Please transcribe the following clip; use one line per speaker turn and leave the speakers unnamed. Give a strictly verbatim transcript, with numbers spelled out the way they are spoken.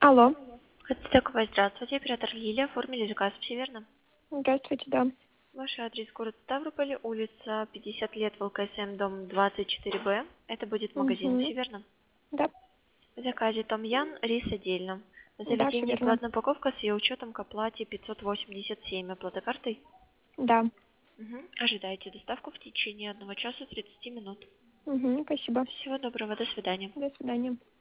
Алло.
Такое, здравствуйте, оператор Лилия, оформили заказ, все верно?
Здравствуйте, да.
Ваш адрес город Ставрополь, улица пятьдесят лет, ВЛКСМ, дом двадцать четыре Б. Это будет магазин,
Угу.
все верно?
Да,
В заказе Том Ян, рис отдельно. На
да, все
заведение
верно.
платная упаковка с ее учетом к оплате пятьсот восемьдесят семь. Оплата картой?
Да.
Угу. Ожидайте доставку в течение одного часа тридцати минут.
Угу, спасибо.
Всего доброго, до свидания.
До свидания.